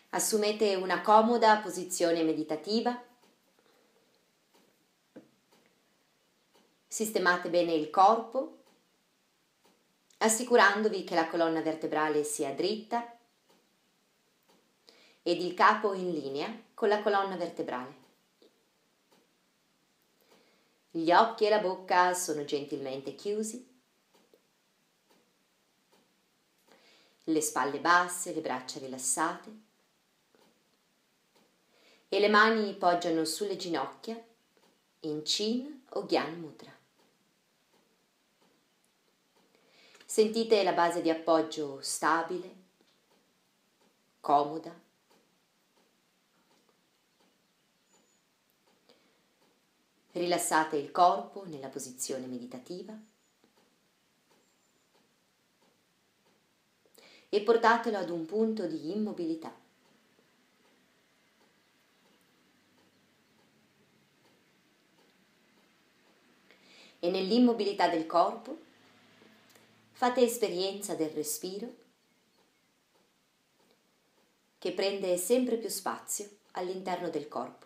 Assumete una comoda posizione meditativa. Sistemate bene il corpo, assicurandovi che la colonna vertebrale sia dritta ed il capo in linea con la colonna vertebrale. Gli occhi e la bocca sono gentilmente chiusi. Le spalle basse, le braccia rilassate e le mani poggiano sulle ginocchia in Chin o Gyan Mudra. Sentite la base di appoggio stabile, comoda. Rilassate il corpo nella posizione meditativa e portatelo ad un punto di immobilità. E nell'immobilità del corpo fate esperienza del respiro che prende sempre più spazio all'interno del corpo.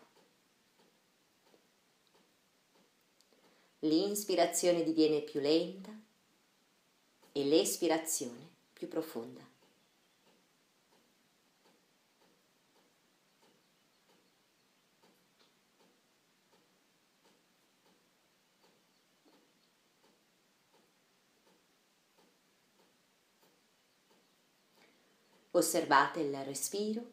L'inspirazione diviene più lenta e l'espirazione più profonda. Osservate il respiro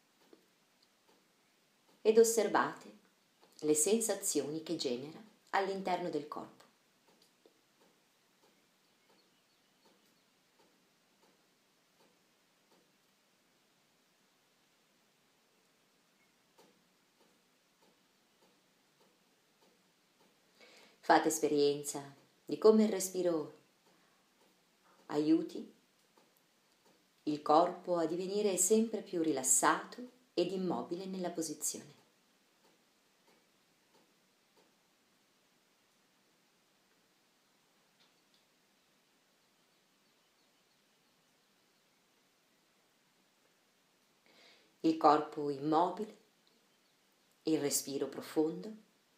ed osservate le sensazioni che genera all'interno del corpo. Fate esperienza di come il respiro aiuti il corpo a divenire sempre più rilassato ed immobile nella posizione. Il corpo immobile, il respiro profondo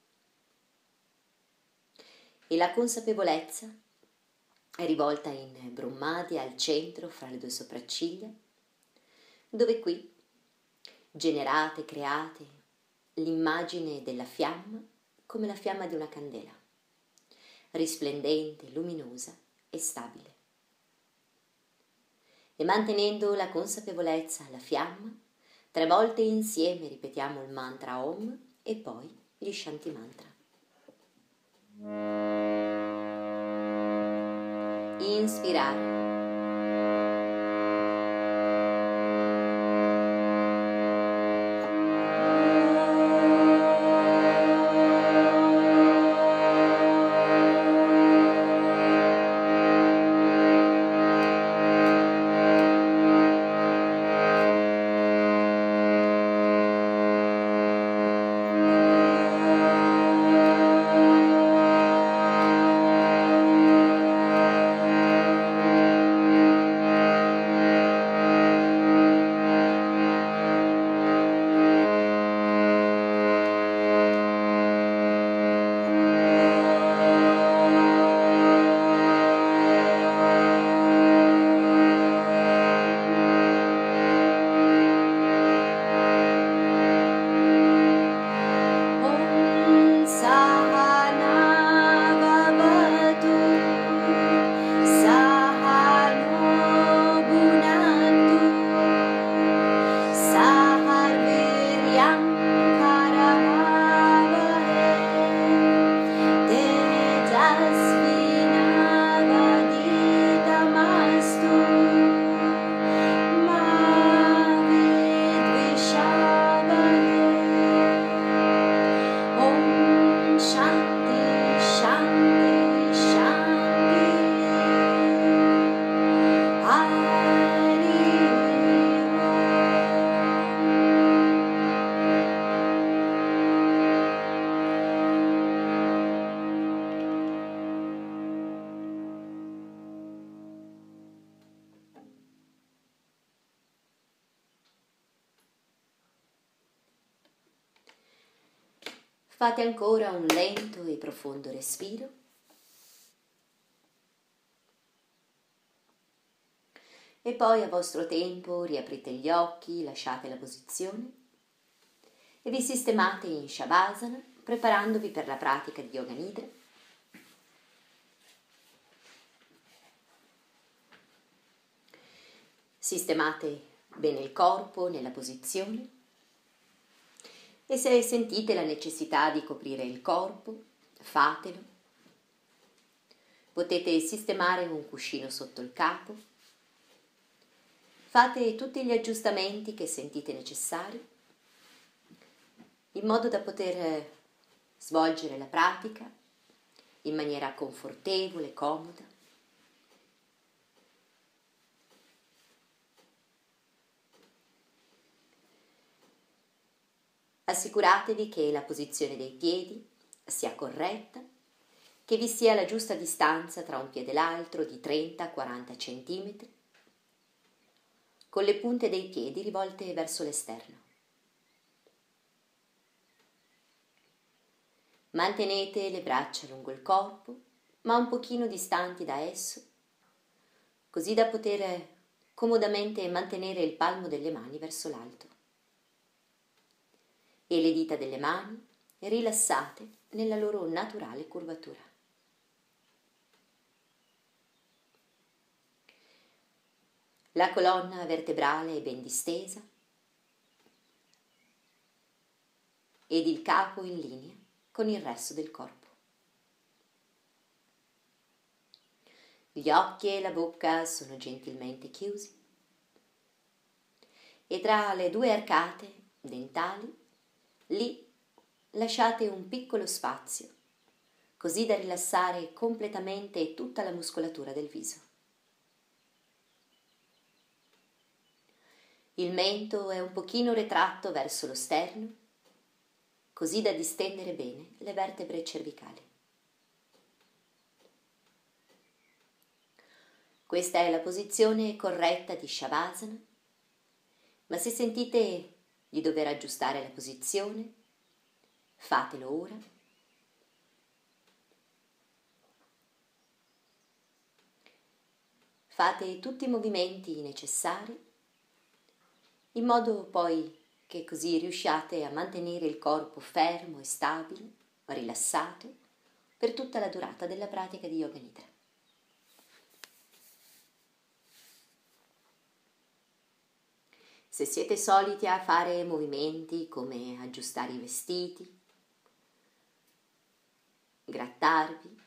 e la consapevolezza è rivolta in Brahmadi al centro fra le due sopracciglia, dove qui generate, create l'immagine della fiamma come la fiamma di una candela, risplendente, luminosa e stabile. E mantenendo la consapevolezza alla fiamma, 3 volte insieme ripetiamo il mantra Om e poi gli Shanti Mantra. Inspirare. Fate ancora un lento e profondo respiro. E poi a vostro tempo riaprite gli occhi, lasciate la posizione e vi sistemate in Shavasana, preparandovi per la pratica di Yoga Nidra. Sistemate bene il corpo nella posizione e se sentite la necessità di coprire il corpo, fatelo. Potete sistemare un cuscino sotto il capo. Fate tutti gli aggiustamenti che sentite necessari in modo da poter svolgere la pratica in maniera confortevole, comoda. Assicuratevi che la posizione dei piedi sia corretta, che vi sia la giusta distanza tra un piede e l'altro di 30-40 cm, con le punte dei piedi rivolte verso l'esterno. Mantenete le braccia lungo il corpo, ma un pochino distanti da esso, così da poter comodamente mantenere il palmo delle mani verso l'alto. E le dita delle mani rilassate nella loro naturale curvatura. La colonna vertebrale è ben distesa ed il capo in linea con il resto del corpo. Gli occhi e la bocca sono gentilmente chiusi e tra le due arcate dentali, lì lasciate un piccolo spazio, così da rilassare completamente tutta la muscolatura del viso. Il mento è un pochino retratto verso lo sterno, così da distendere bene le vertebre cervicali. Questa è la posizione corretta di Shavasana, ma se sentite di dover aggiustare la posizione, fatelo ora. Fate tutti i movimenti necessari, in modo poi che così riusciate a mantenere il corpo fermo e stabile, rilassato, per tutta la durata della pratica di Yoga Nidra. Se siete soliti a fare movimenti come aggiustare i vestiti, grattarvi,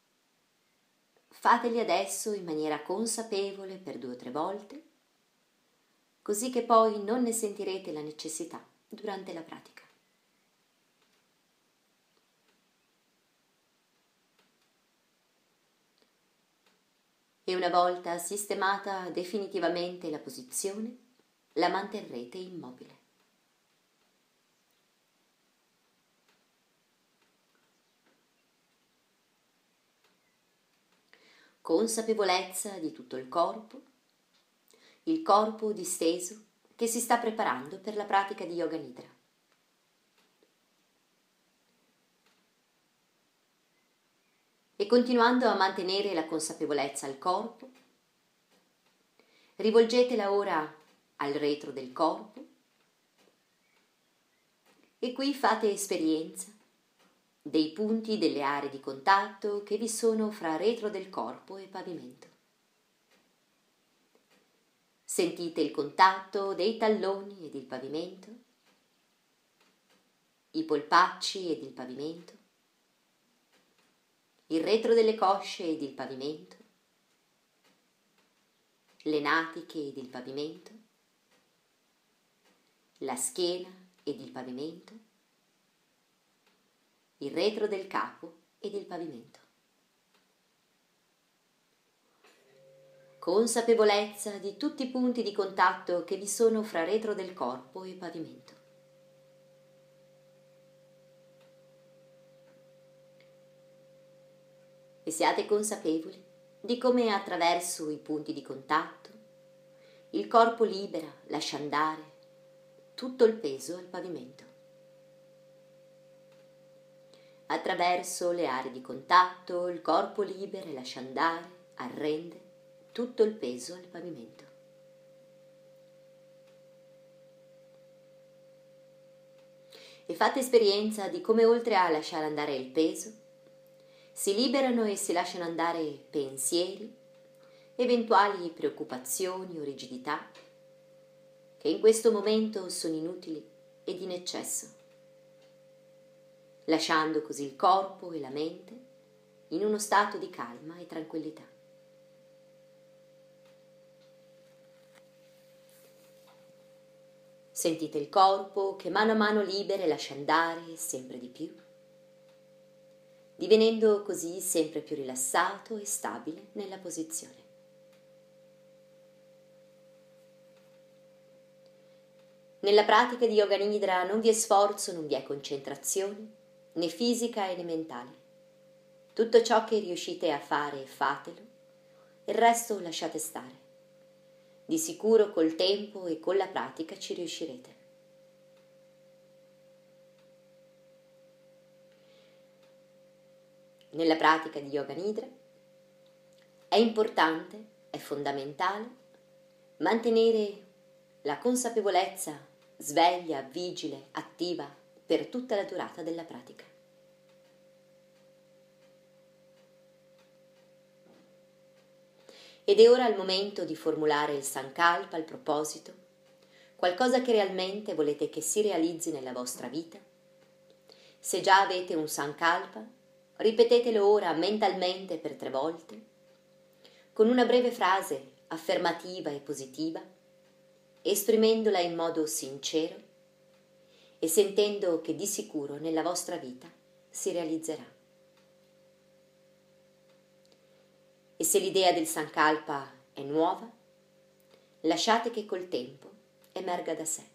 fateli adesso in maniera consapevole per 2 o 3 volte, così che poi non ne sentirete la necessità durante la pratica. E una volta sistemata definitivamente la posizione, la manterrete immobile. Consapevolezza di tutto il corpo disteso che si sta preparando per la pratica di Yoga Nidra. E continuando a mantenere la consapevolezza al corpo, rivolgetela ora al retro del corpo e qui fate esperienza dei punti delle aree di contatto che vi sono fra retro del corpo e pavimento. Sentite il contatto dei talloni ed il pavimento, i polpacci ed il pavimento, il retro delle cosce ed il pavimento, le natiche ed il pavimento, la schiena ed il pavimento, il retro del capo ed il pavimento. Consapevolezza di tutti i punti di contatto che vi sono fra retro del corpo e pavimento. E siate consapevoli di come attraverso i punti di contatto il corpo libera, lascia andare tutto il peso al pavimento. Attraverso le aree di contatto, il corpo libera e lascia andare, arrende tutto il peso al pavimento. E fate esperienza di come oltre a lasciare andare il peso, si liberano e si lasciano andare pensieri, eventuali preoccupazioni o rigidità, che in questo momento sono inutili ed in eccesso, lasciando così il corpo e la mente in uno stato di calma e tranquillità. Sentite il corpo che mano a mano libera e lascia andare sempre di più, divenendo così sempre più rilassato e stabile nella posizione. Nella pratica di Yoga Nidra non vi è sforzo, non vi è concentrazione, né fisica né mentale. Tutto ciò che riuscite a fare fatelo, il resto lasciate stare. Di sicuro col tempo e con la pratica ci riuscirete. Nella pratica di Yoga Nidra è importante, è fondamentale mantenere la consapevolezza sveglia, vigile, attiva per tutta la durata della pratica. Ed è ora il momento di formulare il sankalpa, il proposito, qualcosa che realmente volete che si realizzi nella vostra vita. Se già avete un sankalpa, ripetetelo ora mentalmente per 3 volte, con una breve frase affermativa e positiva, esprimendola in modo sincero e sentendo che di sicuro nella vostra vita si realizzerà. E se l'idea del sankalpa è nuova, lasciate che col tempo emerga da sé.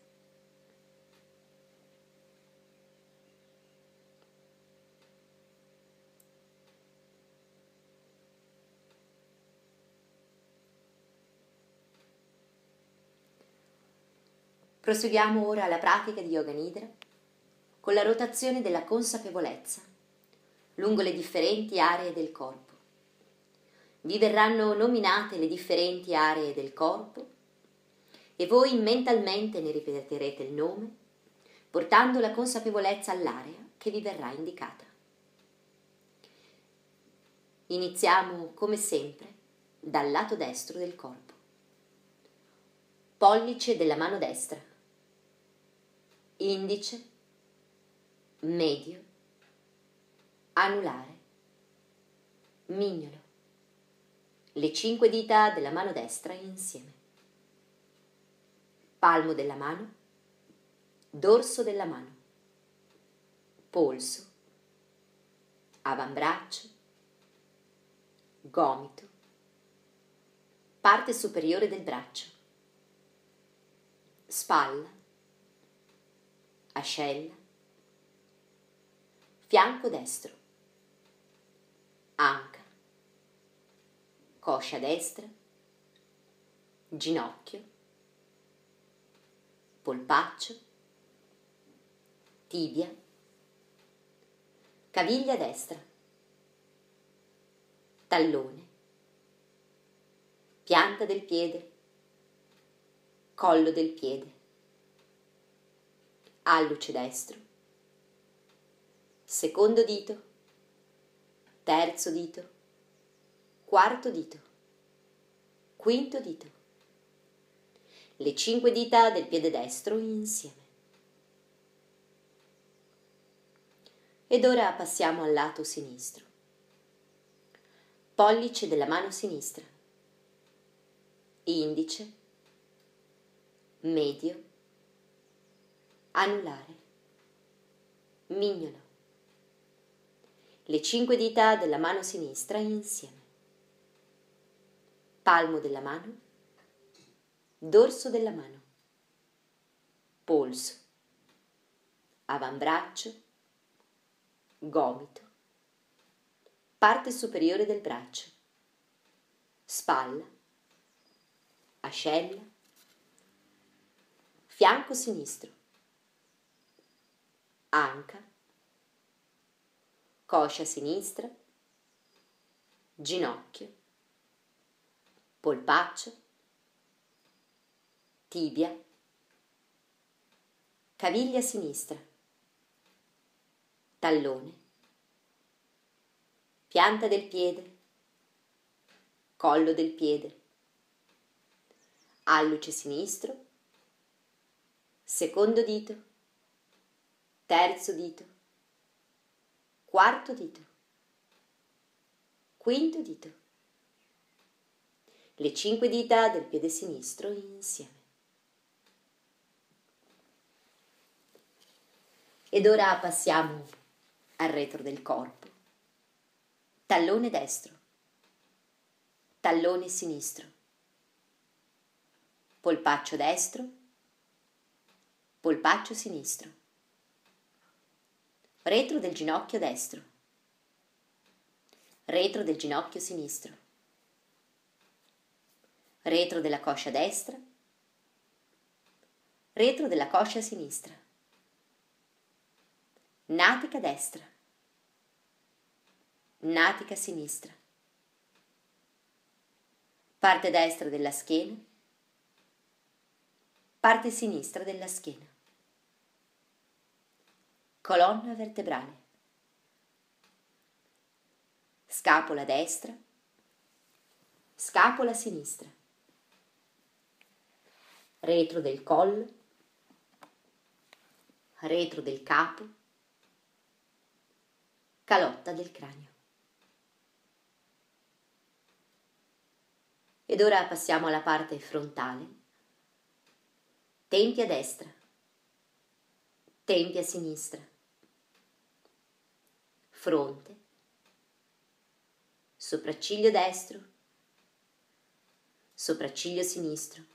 Proseguiamo ora la pratica di Yoga Nidra con la rotazione della consapevolezza lungo le differenti aree del corpo. Vi verranno nominate le differenti aree del corpo e voi mentalmente ne ripeterete il nome, portando la consapevolezza all'area che vi verrà indicata. Iniziamo come sempre dal lato destro del corpo. Pollice della mano destra, indice, medio, anulare, mignolo. Le 5 dita della mano destra insieme. Palmo della mano, dorso della mano, polso, avambraccio, gomito, parte superiore del braccio, spalla, ascella, fianco destro, anca, coscia destra, ginocchio, polpaccio, tibia, caviglia destra, tallone, pianta del piede, collo del piede, alluce destro, secondo dito, terzo dito, quarto dito, quinto dito, le 5 dita del piede destro insieme. Ed ora passiamo al lato sinistro. Pollice della mano sinistra, indice, medio, anulare, mignolo. Le 5 dita della mano sinistra insieme. Palmo della mano, dorso della mano, polso, avambraccio, gomito, parte superiore del braccio, spalla, ascella, fianco sinistro, anca, coscia sinistra, ginocchio, polpaccio, tibia, caviglia sinistra, tallone, pianta del piede, collo del piede, alluce sinistro, secondo dito, terzo dito, quarto dito, quinto dito, le 5 dita del piede sinistro insieme. Ed ora passiamo al retro del corpo. Tallone destro, tallone sinistro, polpaccio destro, polpaccio sinistro, retro del ginocchio destro, retro del ginocchio sinistro, retro della coscia destra, retro della coscia sinistra, natica destra, natica sinistra, parte destra della schiena, parte sinistra della schiena, colonna vertebrale, scapola destra, scapola sinistra, retro del collo, retro del capo, calotta del cranio. Ed ora passiamo alla parte frontale. Tempia destra, tempia sinistra, fronte, sopracciglio destro, sopracciglio sinistro,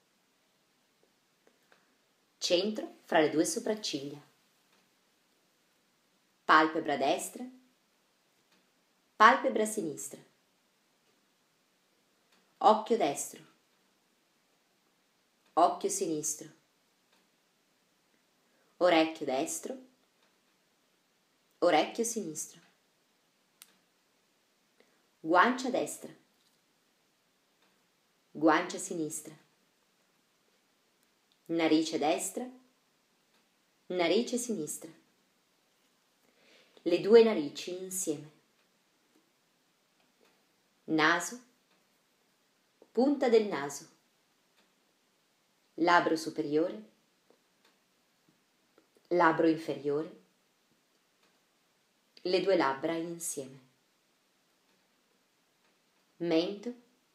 centro fra le 2 sopracciglia, palpebra destra, palpebra sinistra, occhio destro, occhio sinistro, orecchio destro, orecchio sinistro, guancia destra, guancia sinistra, narice destra, narice sinistra, le 2 narici insieme, naso, punta del naso, labbro superiore, labbro inferiore, le 2 labbra insieme, mento,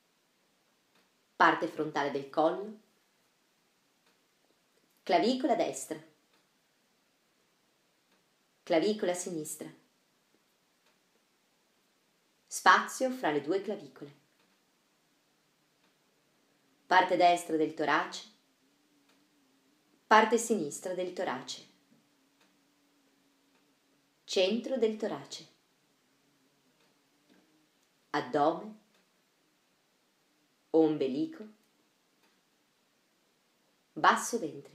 parte frontale del collo, clavicola destra, clavicola sinistra, spazio fra le 2 clavicole, parte destra del torace, parte sinistra del torace, centro del torace, addome, ombelico, basso ventre,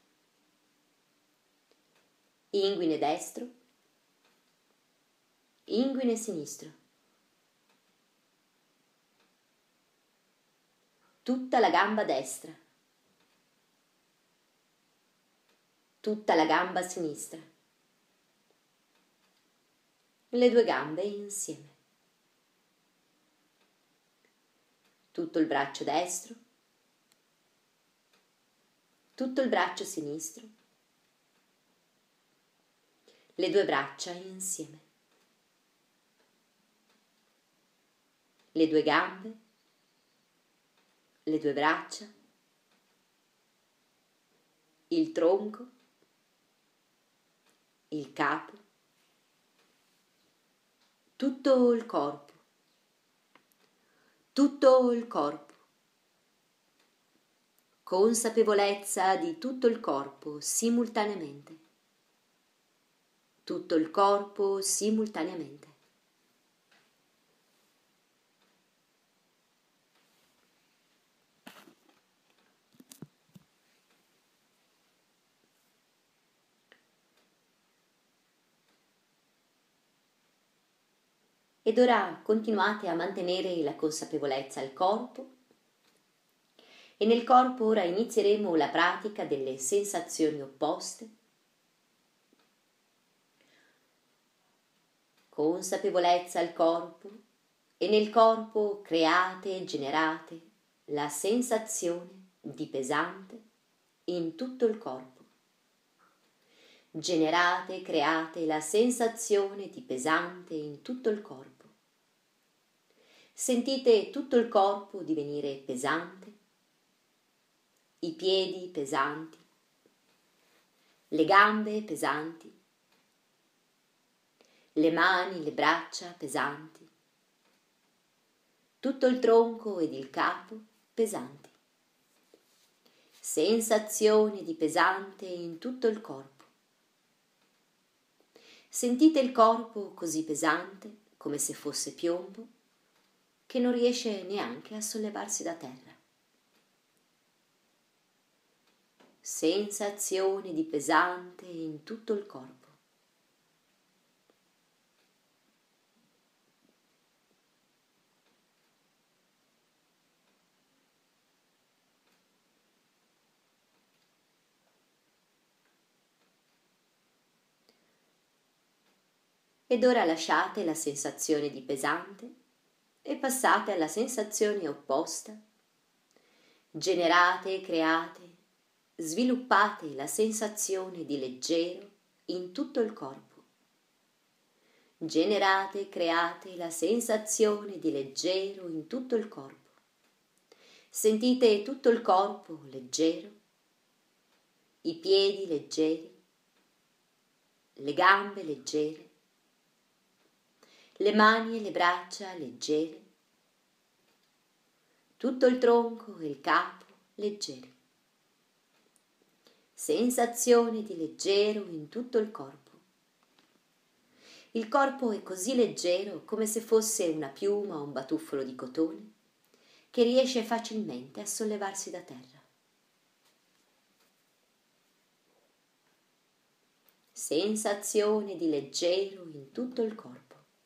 inguine destro, inguine sinistro, tutta la gamba destra, tutta la gamba sinistra, le 2 gambe insieme, tutto il braccio destro, tutto il braccio sinistro, le 2 braccia insieme, le 2 gambe, le 2 braccia, il tronco, il capo, tutto il corpo, tutto il corpo, consapevolezza di tutto il corpo simultaneamente, tutto il corpo simultaneamente. Ed ora continuate a mantenere la consapevolezza al corpo e nel corpo ora inizieremo la pratica delle sensazioni opposte. Consapevolezza al corpo e nel corpo create e generate la sensazione di pesante in tutto il corpo. Generate e create la sensazione di pesante in tutto il corpo. Sentite tutto il corpo divenire pesante, i piedi pesanti, le gambe pesanti, le mani, le braccia pesanti, tutto il tronco ed il capo pesanti. Sensazione di pesante in tutto il corpo. Sentite il corpo così pesante, come se fosse piombo, che non riesce neanche a sollevarsi da terra. Sensazione di pesante in tutto il corpo. Ed ora lasciate la sensazione di pesante e passate alla sensazione opposta. Generate e create, sviluppate la sensazione di leggero in tutto il corpo. Generate e create la sensazione di leggero in tutto il corpo. Sentite tutto il corpo leggero, i piedi leggeri, le gambe leggere, le mani e le braccia leggere, tutto il tronco e il capo leggeri. Sensazione di leggero in tutto il corpo. Il corpo è così leggero come se fosse una piuma o un batuffolo di cotone che riesce facilmente a sollevarsi da terra. Sensazione di leggero in tutto il corpo.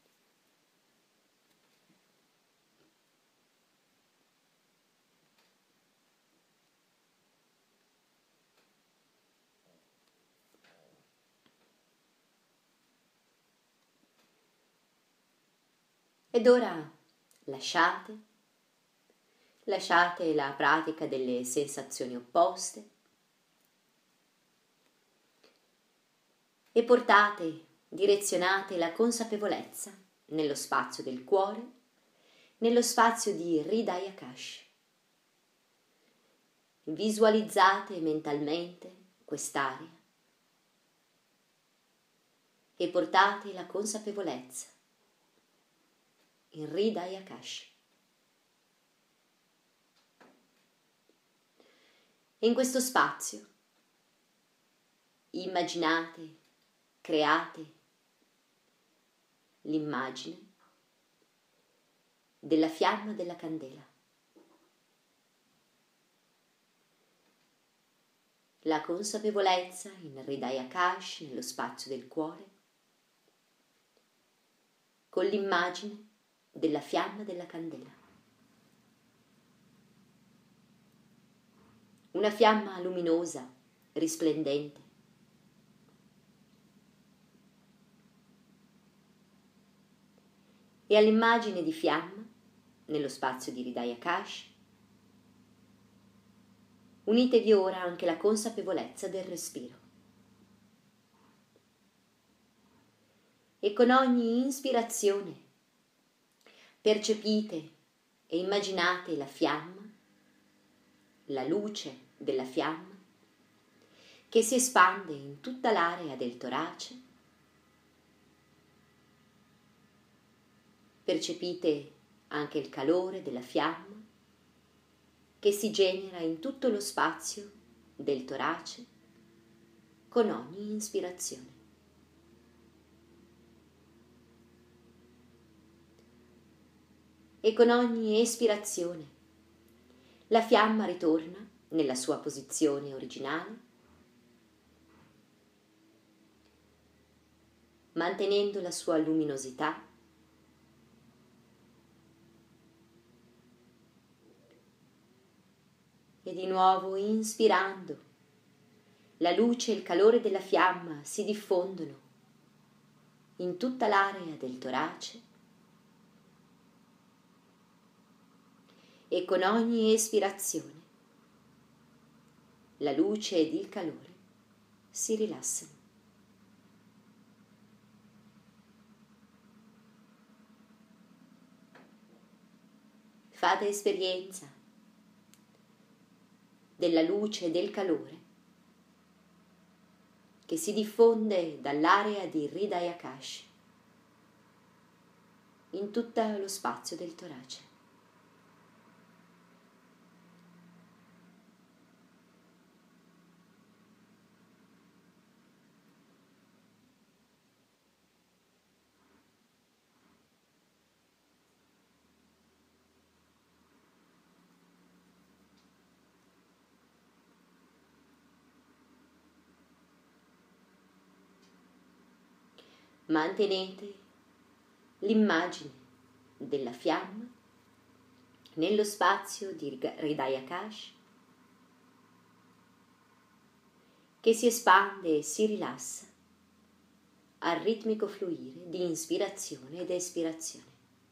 Ed ora lasciate la pratica delle sensazioni opposte e direzionate la consapevolezza nello spazio del cuore, nello spazio di Hridaya Akash. Visualizzate mentalmente quest'area e portate la consapevolezza in Hridaya Akash. E in questo spazio immaginate, create l'immagine della fiamma della candela. La consapevolezza in Hridaya Akash nello spazio del cuore con l'immagine della fiamma della candela. Una fiamma luminosa, risplendente. E all'immagine di fiamma, nello spazio di Hridaya Akash, unitevi ora anche la consapevolezza del respiro. E con ogni ispirazione percepite e immaginate la fiamma, la luce della fiamma, che si espande in tutta l'area del torace. Percepite anche il calore della fiamma che si genera in tutto lo spazio del torace con ogni ispirazione. E con ogni espirazione la fiamma ritorna nella sua posizione originale, mantenendo la sua luminosità nuovo inspirando, la luce e il calore della fiamma si diffondono in tutta l'area del torace e con ogni espirazione la luce ed il calore si rilassano. Fate esperienza della luce e del calore che si diffonde dall'area di Hridayakash in tutto lo spazio del torace. Mantenete l'immagine della fiamma nello spazio di Hridayakash che si espande e si rilassa al ritmico fluire di inspirazione ed espirazione.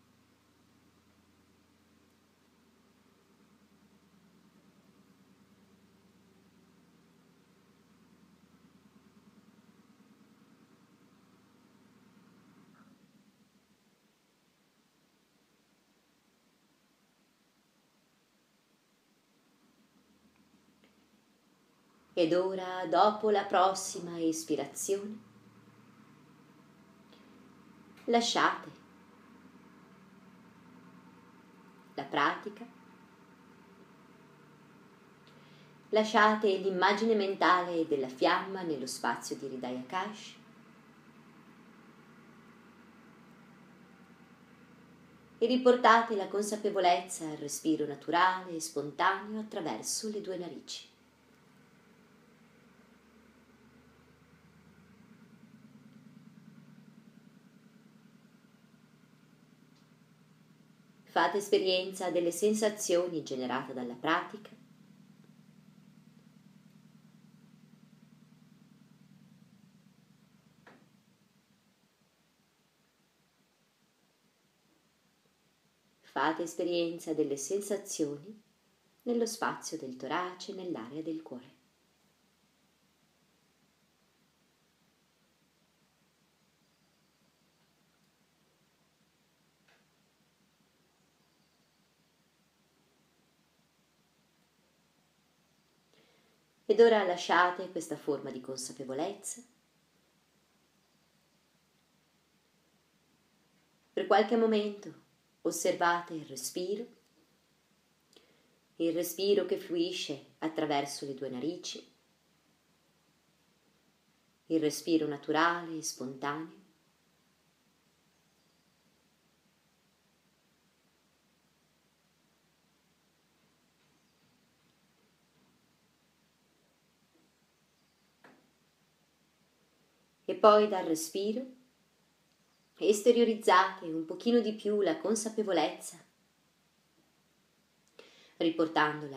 Ed ora, dopo la prossima espirazione, lasciate la pratica, lasciate l'immagine mentale della fiamma nello spazio di Hridayakash e riportate la consapevolezza al respiro naturale e spontaneo attraverso le due narici. Fate esperienza delle sensazioni generate dalla pratica fate esperienza delle sensazioni nello spazio del torace e nell'area del cuore. Ed ora lasciate questa forma di consapevolezza. Per qualche momento osservate il respiro che fluisce attraverso le due narici, il respiro naturale e spontaneo. E poi dal respiro esteriorizzate un pochino di più la consapevolezza, riportandola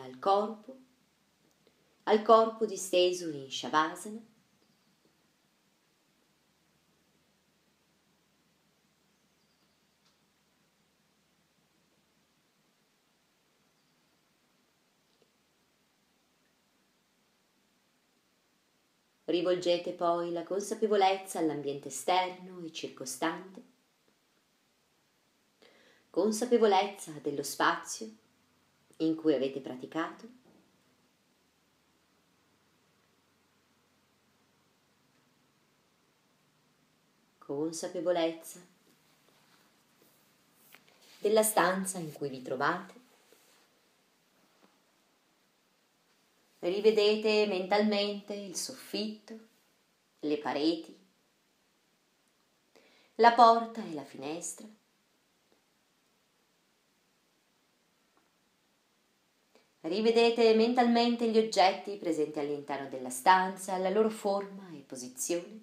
al corpo disteso in Shavasana. Rivolgete poi la consapevolezza all'ambiente esterno e circostante, consapevolezza dello spazio in cui avete praticato, consapevolezza della stanza in cui vi trovate. Rivedete mentalmente il soffitto, le pareti, la porta e la finestra. Rivedete mentalmente gli oggetti presenti all'interno della stanza, la loro forma e posizione.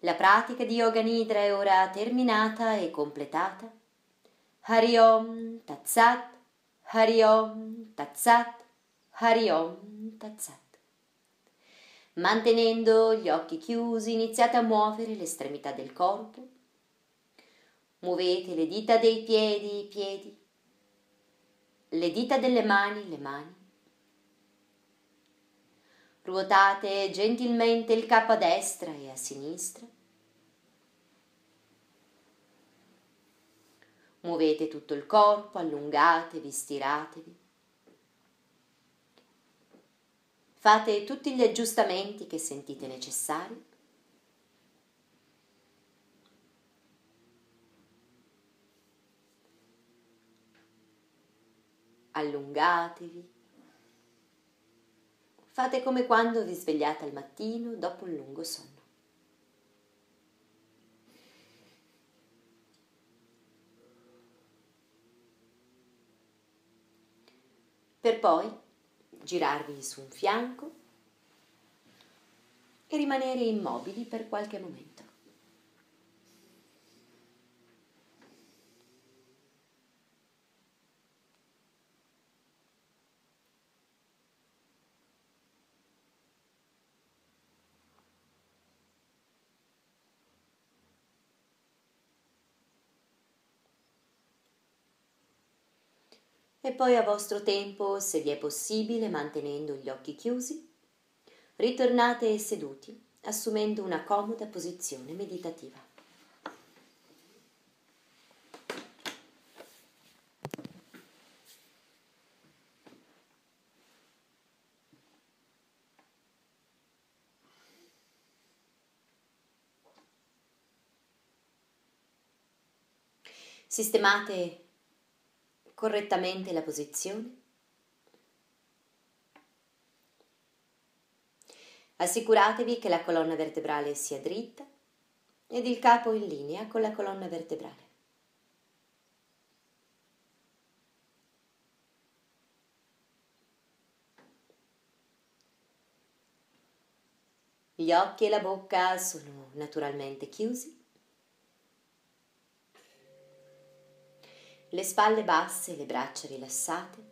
La pratica di Yoga Nidra è ora terminata e completata. Hari Om Tat Sat, Hari Om Tat Sat, Hari Om Tat Sat. Mantenendo gli occhi chiusi, iniziate a muovere l'estremità del corpo. Muovete le dita dei piedi, i piedi, le dita delle mani, le mani. Ruotate gentilmente il capo a destra e a sinistra. Muovete tutto il corpo, allungatevi, stiratevi. Fate tutti gli aggiustamenti che sentite necessari. Allungatevi. Fate come quando vi svegliate al mattino dopo un lungo sonno. Per poi girarvi su un fianco e rimanere immobili per qualche momento. E poi a vostro tempo, se vi è possibile, mantenendo gli occhi chiusi, ritornate seduti, assumendo una comoda posizione meditativa. Sistemate correttamente la posizione. Assicuratevi che la colonna vertebrale sia dritta ed il capo in linea con la colonna vertebrale. Gli occhi e la bocca sono naturalmente chiusi. Le spalle basse e le braccia rilassate.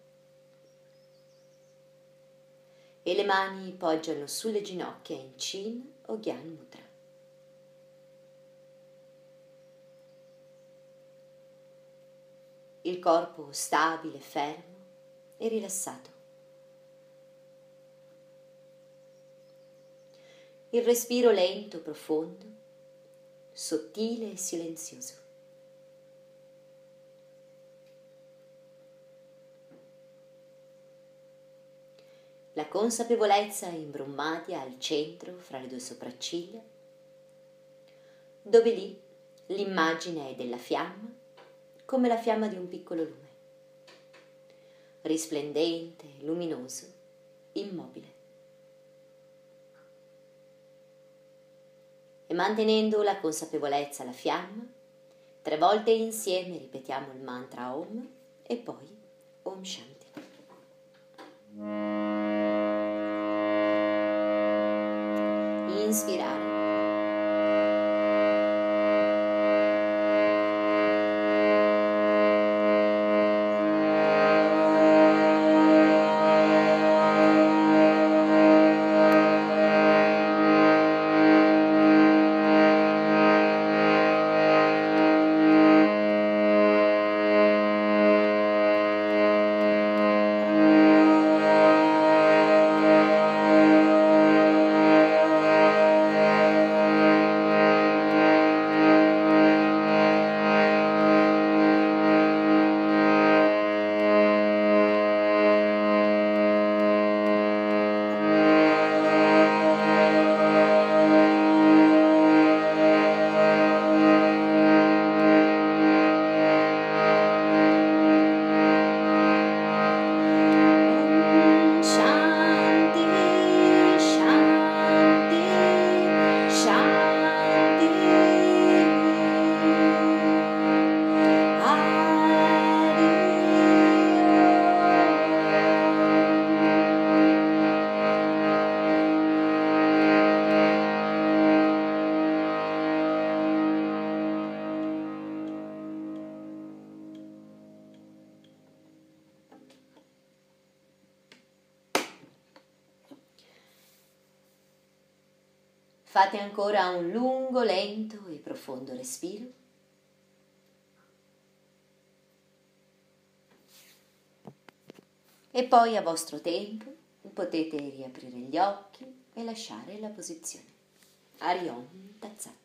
E le mani poggiano sulle ginocchia in Chin o Gyan Mudra. Il corpo stabile, fermo e rilassato. Il respiro lento, profondo, sottile e silenzioso. La consapevolezza in Brahmadi al centro fra le due sopracciglia, dove lì l'immagine è della fiamma come la fiamma di un piccolo lume, risplendente, luminoso, immobile. E mantenendo la consapevolezza alla fiamma, 3 volte insieme ripetiamo il mantra Om e poi Om Shanti. Inspirare. Fate ancora un lungo, lento e profondo respiro. E poi a vostro tempo potete riaprire gli occhi e lasciare la posizione. Arion Tazzat.